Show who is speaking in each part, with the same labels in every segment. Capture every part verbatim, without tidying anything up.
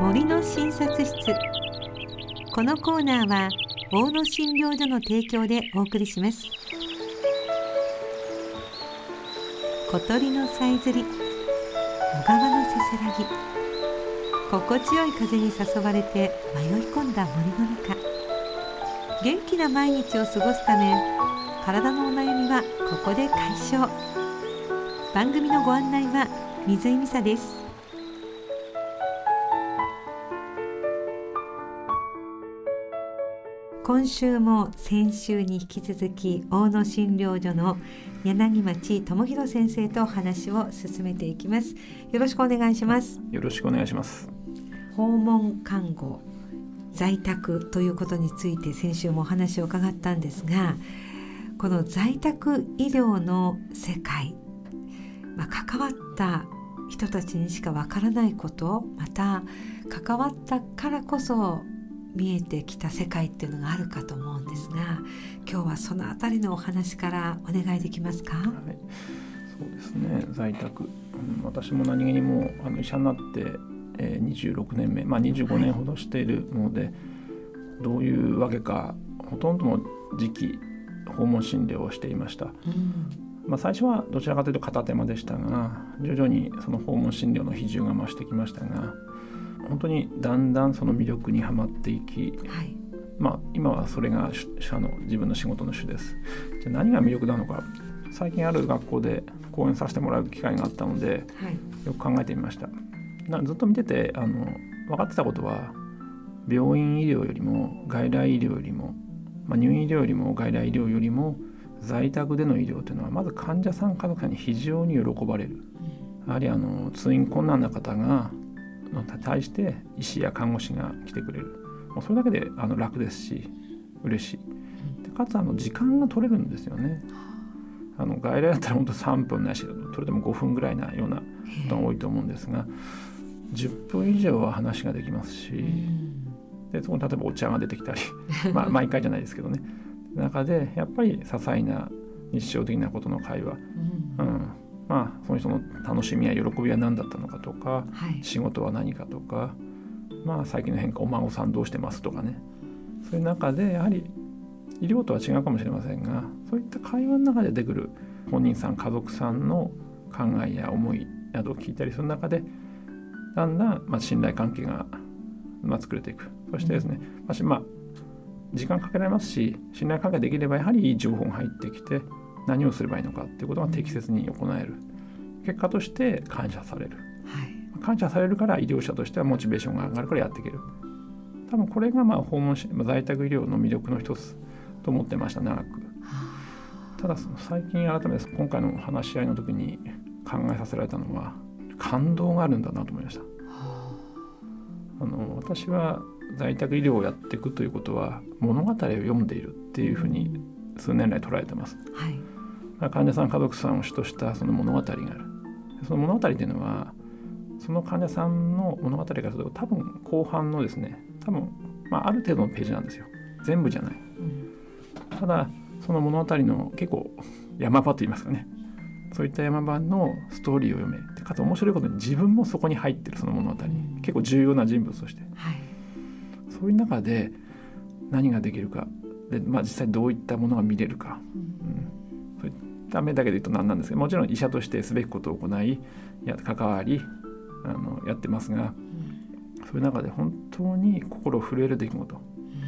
Speaker 1: 森の診察室。このコーナーは大野診療所の提供でお送りします。小鳥のさえずり、小川のせせらぎ、心地よい風に誘われて迷い込んだ森の中。元気な毎日を過ごすため、体のお悩みはここで解消。番組のご案内は水井美沙です。今週も先週に引き続き、大野診療所の柳町智博先生とお話を進めていきます。よろしくお願いします。
Speaker 2: よろしくお願いします。
Speaker 1: 訪問看護、在宅ということについて先週もお話を伺ったんですが、この在宅医療の世界、まあ、関わった人たちにしかわからないこと、また関わったからこそ見えてきた世界っていうのがあるかと思うんですが、今日はそのあたりのお話からお願いできますか？はい、
Speaker 2: そうですね。在宅、うん、私も何気にもあの医者になって、えー、にじゅうろくねんめ、まあ、にじゅうごねんほどしているので、はい、どういうわけかほとんどの時期訪問診療をしていました。うんまあ、最初はどちらかというと片手間でしたが、徐々にその訪問診療の比重が増してきましたが、本当にだんだんその魅力にはまっていき、はいまあ、今はそれがあの自分の仕事の主です。じゃあ何が魅力なのか、最近ある学校で講演させてもらう機会があったので、はい、よく考えてみました。なずっと見ててあの分かってたことは、病院医療よりも外来医療よりも、まあ、入院医療よりも外来医療よりも在宅での医療というのは、まず患者さん家族さんに非常に喜ばれる。やはりあの通院困難な方がの対して医師や看護師が来てくれる。もうそれだけであの楽ですし嬉しい。でかつあの時間が取れるんですよね。あの外来だったら本当さんぷんないし、それでもごふんぐらいなようなことが多いと思うんですが、じゅっぷん以上は話ができますし、でそこに例えばお茶が出てきたりまあ毎回じゃないですけどね、中でやっぱり些細な日常的なことの会話、うん、まあその人の楽しみや喜びは何だったのかとか、はい、仕事は何かとか、まあ最近の変化、お孫さんどうしてますとかね、そういう中でやはり医療とは違うかもしれませんが、そういった会話の中で出てくる本人さん家族さんの考えや思いなどを聞いたりする中で、だんだんまあ信頼関係がまあ作れていく。そしてですね、うん、まあ時間かけられますし、信頼関係できればやはりいい情報が入ってきて、何をすればいいのかっていうことが適切に行える。結果として感謝される、はい、感謝されるから医療者としてはモチベーションが上がるからやっていける。多分これがまあ訪問し在宅医療の魅力の一つと思ってました、長く。ただ最近改めて今回の話し合いの時に考えさせられたのは、感動があるんだなと思いました。あの私は在宅医療をやっていくということは物語を読んでいるっていうふうに数年来捉えてます、はい、患者さん家族さんを主としたその物語がある。その物語というのはその患者さんの物語からすると多分後半のですね、多分、まあ、ある程度のページなんですよ。全部じゃない、うん、ただその物語の結構山場といいますかね、そういった山場のストーリーを読め、でかつ面白いことに自分もそこに入ってる、その物語に、うん、結構重要な人物として、はい、そういう中で何ができるかで、まあ、実際どういったものが見れるか、うんうん、そういった目だけで言うと何なんですけど、もちろん医者としてすべきことを行いや関わりあのやってますが、うん、そういう中で本当に心震える出来事、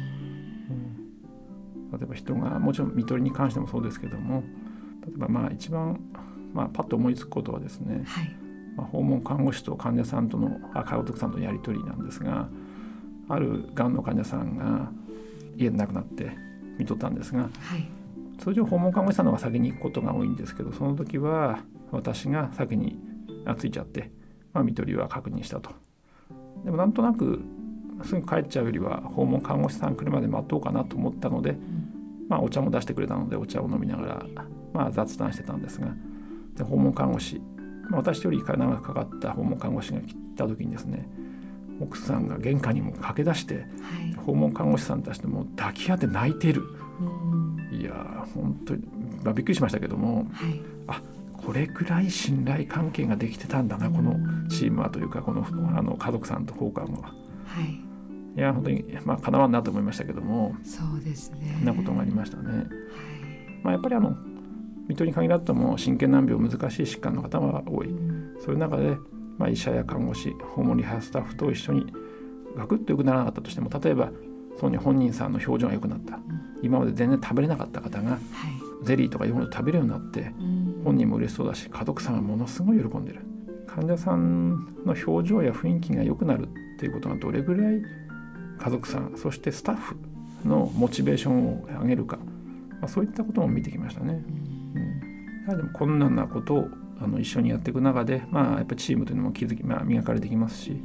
Speaker 2: うん、例えば人がもちろん看取りに関してもそうですけども、例えばまあ一番、まあ、パッと思いつくことはですね、はいまあ、訪問看護師と患者さんとのあ家族さんとのやり取りなんですが、あるがんの患者さんが家で亡くなって看取ったんですが、はい、通常訪問看護師さんの方が先に行くことが多いんですけど、その時は私が先についちゃって、まあ、看取りは確認したと。でもなんとなくすぐ帰っちゃうよりは訪問看護師さん来るまで待とうかなと思ったので、うんまあ、お茶も出してくれたのでお茶を飲みながら、まあ、雑談してたんですが、で訪問看護師、まあ、私より長くかかった訪問看護師が来た時にですね、奥さんが玄関にも駆け出して、はい、訪問看護師さんたちとも抱き合って泣いている。うんいや本当に、まあ、びっくりしましたけども、はい、あこれくらい信頼関係ができてたんだな、このチームはというか、この、あの家族さんと交換は。
Speaker 1: はい、
Speaker 2: いや本当にまあかなわんなと思いましたけども、
Speaker 1: そうですね、
Speaker 2: そんなことがありましたね。
Speaker 1: はい、
Speaker 2: まあ、やっぱりあの水戸に限らずとも真剣難病難しい疾患の方が多い、うん、そういう中で、まあ、医者や看護師訪問リハスタッフと一緒にガクッと良くならなかったとしても、例えばそうに本人さんの表情が良くなった、うん、今まで全然食べれなかった方が、はい、ゼリーとかいうものを食べるようになって、うん、本人も嬉しそうだし家族さんがものすごい喜んでる。患者さんの表情や雰囲気が良くなるっていうことがどれぐらい家族さんそしてスタッフのモチベーションを上げるか、まあ、そういったことも見てきましたね。うん、やはりでもこんななことをあの一緒にやっていく中で、まあ、やっぱりチームというのも気づき、まあ、磨かれてきますし、うんうん、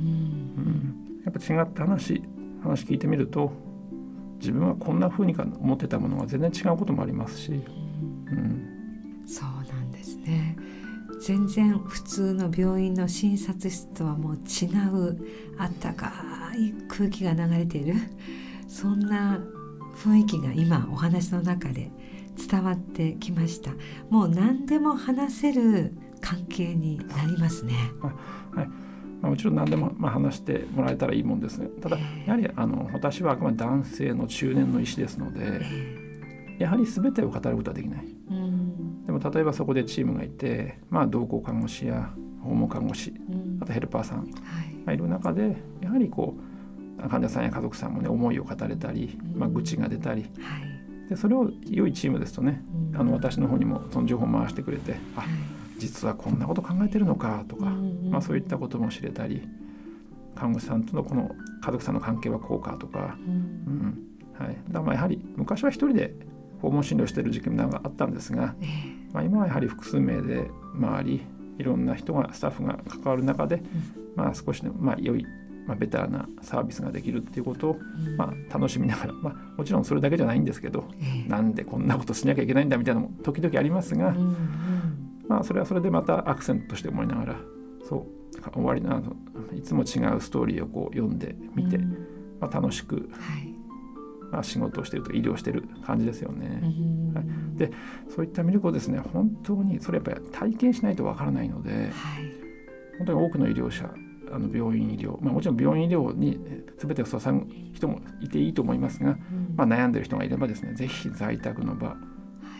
Speaker 2: やっぱ違った話話聞いてみると自分はこんな風にか思ってたものが全然違うこともありますし、うん
Speaker 1: うん、そうなんですね。全然普通の病院の診察室とはもう違うあったかい空気が流れている、そんな雰囲気が今お話の中で伝わってきました。もう何でも話せる関係になりますね。
Speaker 2: はい、まあ、もちろん何でもまあ話してもらえたらいいもんですね。ただやはりあの私はあくまで男性の中年の医師ですので、やはり全てを語ることはできない。うん、でも例えばそこでチームがいて、まあ、同行看護師や訪問看護師、うん、あとヘルパーさん、はいまあ、いる中でやはりこう患者さんや家族さんもね思いを語れたり、まあ、愚痴が出たり、うんはい、でそれを良いチームですとね、うん、あの私の方にもその情報を回してくれて、あ、はい、実はこんなこと考えてるのかとか、うんまあ、そういったことも知れたり、看護師さんとのこの家族さんの関係はこうかとか、うんうんはい、だからまあやはり昔は一人で訪問診療している時期もあったんですが、えーまあ、今はやはり複数名で回りいろんな人がスタッフが関わる中で、うんまあ、少しでもまあ良い、まあ、ベターなサービスができるっていうことを、うんまあ、楽しみながら、まあ、もちろんそれだけじゃないんですけど、えー、なんでこんなことしなきゃいけないんだみたいなのも時々ありますが、うんうんまあ、それはそれでまたアクセントとして思いながら、そう終わりのあのいつも違うストーリーをこう読んでみて、うんまあ、楽しく、はいまあ、仕事をしていると医療している感じですよね。はい、でそういった魅力をですね本当にそれやっぱり体験しないとわからないので、はい、本当に多くの医療者あの病院医療、まあ、もちろん病院医療に全てを支える人もいていいと思いますが、うんまあ、悩んでいる人がいればですねぜひ在宅の場、はい、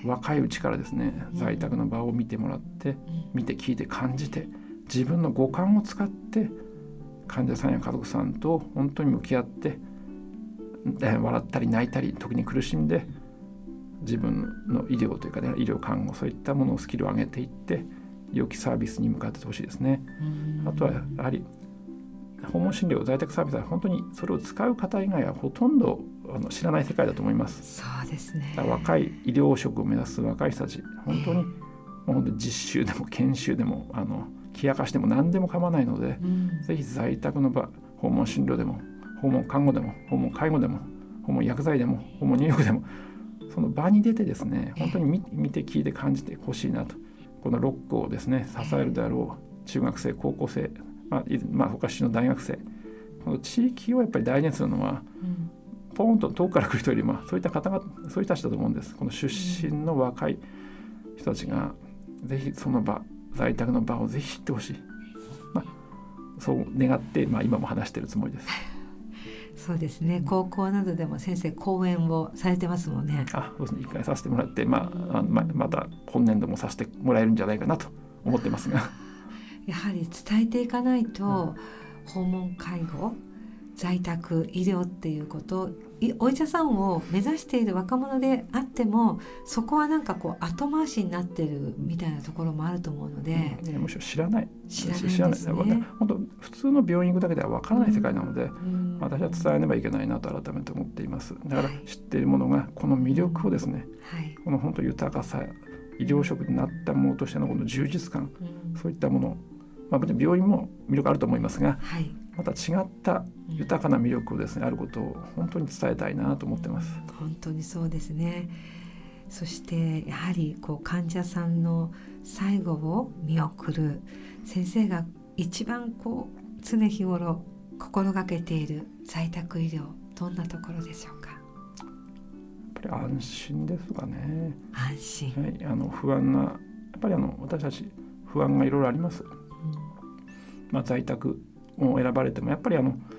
Speaker 2: 若いうちからですね在宅の場を見てもらって、うん、見て聞いて感じて自分の五感を使って患者さんや家族さんと本当に向き合って笑ったり泣いたり時に苦しんで自分の医療というか、ね、医療看護そういったものをスキルを上げていって良きサービスに向かってほしいですね。あとはやはり訪問診療在宅サービスは本当にそれを使う方以外はほとんどあの知らない世界だと思います。
Speaker 1: そうですね。
Speaker 2: 若い医療職を目指す若い人たち本当に、えー、もう本当に実習でも研修でもあの気明かしても何でも構わないので、うん、ぜひ在宅の場訪問診療でも訪問看護でも訪問介護でも訪問薬剤でも訪問入浴でもその場に出てですね本当に 見, 見て聞いて感じてほしいなと。このろっこをですね支えるであろう中学生高校生、まあまあ、他市の大学生この地域をやっぱり大事にするのは、うん、ポーンと遠くから来る人よりもそういった方がそういう人たちだと思うんです。この出身の若い人たちがぜひその場在宅の場をぜひ知ってほしい、まあ、そう願って、まあ、今も話しているつもりです。
Speaker 1: そうですね。高校などでも先生講演をされてますもんね。
Speaker 2: あ、そうですね。一回させてもらって、まあ、あままた今年度もさせてもらえるんじゃないかなと思ってますが
Speaker 1: やはり伝えていかないと、うん、訪問介護在宅医療っていうことお医者さんを目指している若者であってもそこはなんかこう後回しになってるみたいなところもあると思うので、
Speaker 2: うん、むしろ知らない
Speaker 1: 知らないですね。
Speaker 2: 本当普通の病院行くだけでは分からない世界なので、うん、私は伝えねばいけないなと改めて思っています。だから知っているものがこの魅力をですね、はい、この本当豊かさ医療職になったものとしてのこの充実感、うん、そういったもの、まあ、病院も魅力あると思いますが、はい、また違った豊かな魅力をですね、あることを本当に伝えたいなと思ってます。
Speaker 1: 本当にそうですね。そしてやはりこう患者さんの最後を見送る先生が一番こう常日頃心がけている在宅医療どんなところでしょうか。や
Speaker 2: っぱり安心ですかね。
Speaker 1: 安心、
Speaker 2: はい、あの不安なやっぱりあの私たち不安がいろいろあります、うんまあ、在宅を選ばれてもやっぱりあの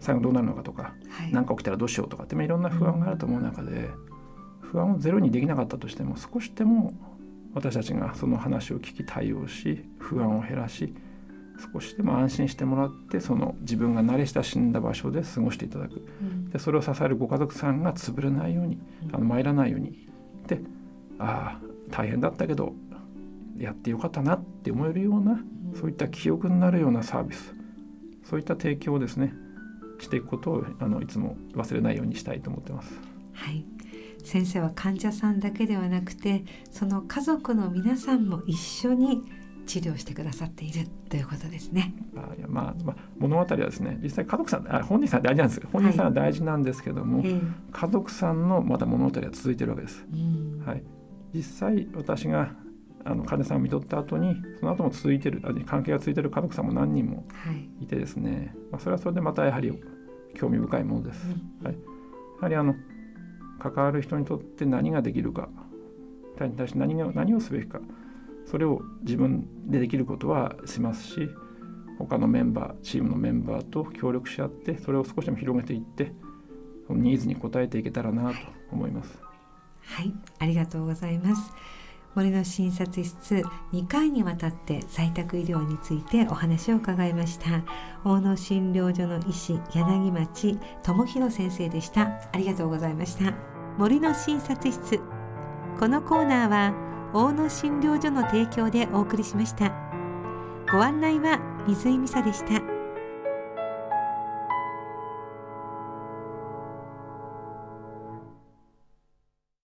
Speaker 2: 最後どうなるのかとか何、はい、か起きたらどうしようとかっていろんな不安があると思う中で、不安をゼロにできなかったとしても少しでも私たちがその話を聞き対応し不安を減らし少しでも安心してもらってその自分が慣れ親しんだ場所で過ごしていただく、うん、でそれを支えるご家族さんが潰れないように、うん、あの参らないようにでああ大変だったけどやってよかったなって思えるような、うん、そういった記憶になるようなサービスそういった提供をですねしていくことをあのいつも忘れないようにしたいと思ってます。
Speaker 1: はい、先生は患者さんだけではなくてその家族の皆さんも一緒に治療してくださっているということですね。
Speaker 2: あいや、まあまあ、物語はですね実際家族さんあ本人さん大事なんですよ。本人さんは大事なんですけども、はい、家族さんのまだ物語は続いているわけです、うんはい、実際私があの患者さんを見とった後にその後も続いている関係が続いている家族さんも何人もいてですね、はいまあ、それはそれでまたやはり興味深いものです、うんはい、やはりあの関わる人にとって何ができるかに対して何が何をすべきかそれを自分でできることはしますし他のメンバーチームのメンバーと協力し合ってそれを少しでも広げていってそのニーズに応えていけたらなと思います。
Speaker 1: はい、ありがとうございます。森の診察室にかいにわたって在宅医療についてお話を伺いました。大野診療所の医師柳町智博先生でした。ありがとうございました。森の診察室、このコーナーは大野診療所の提供でお送りしました。ご案内は水井美沙でした。